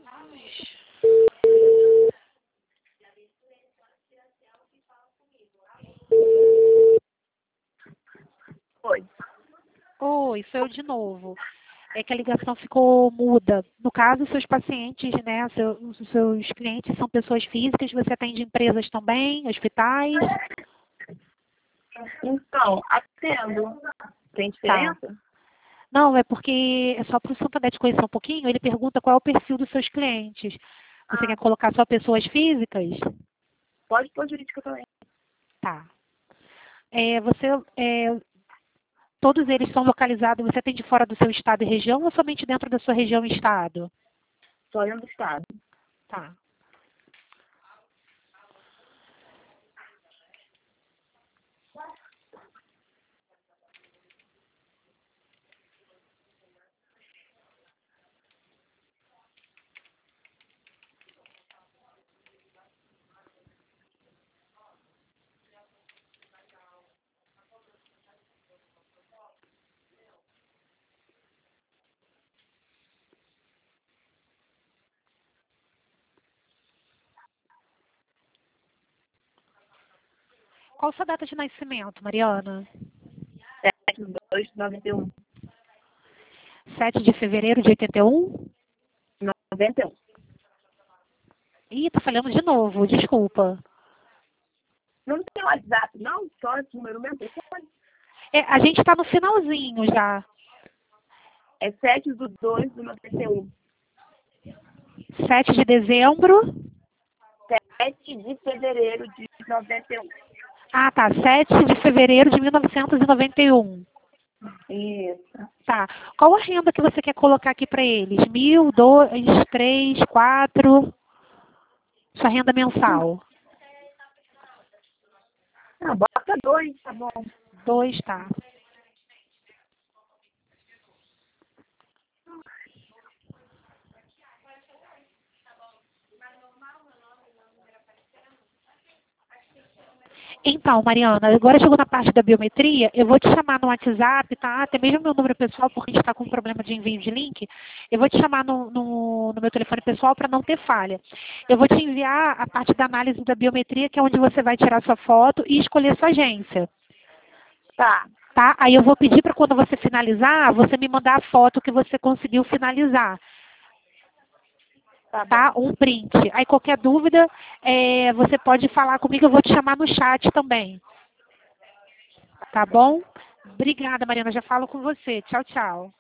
Oi. Oi, sou eu de novo. É que a ligação ficou muda. No caso, seus pacientes, né, os seus clientes são pessoas físicas, você atende empresas também, hospitais? Então, atendo. Tem Tá. diferença? Não, é porque é só para o Santander te conhecer um pouquinho, ele pergunta qual é o perfil dos seus clientes. Você quer colocar só pessoas físicas? Pode pôr jurídica também. Tá. É, todos eles são localizados, você atende fora do seu estado e região ou somente dentro da sua região e estado? Só dentro do estado. Tá. Qual a sua data de nascimento, Mariana? 7/2/91. 7 de fevereiro de 81? 91. Ih, tá falhando de novo, desculpa. Não tem WhatsApp, não? Só esse número mesmo? É, a gente está no finalzinho já. É 7/2/91. 7 de dezembro. 7 de fevereiro de 91. Ah, tá. 7 de fevereiro de 1991. Isso. Tá. Qual a renda que você quer colocar aqui para eles? 1.000, 2, 3, 4? Sua renda mensal. Ah, bota 2, tá bom. 2, tá. Então, Mariana, agora chegou na parte da biometria, eu vou te chamar no WhatsApp, tá? Até mesmo meu número pessoal, porque a gente está com um problema de envio de link. Eu vou te chamar no meu telefone pessoal para não ter falha. Eu vou te enviar a parte da análise da biometria, que é onde você vai tirar sua foto e escolher sua agência. Tá. Tá? Aí eu vou pedir para quando você finalizar, você me mandar a foto que você conseguiu finalizar. Tá? Um print. Aí qualquer dúvida, você pode falar comigo, eu vou te chamar no chat também. Tá bom? Obrigada, Mariana. Já falo com você. Tchau, tchau.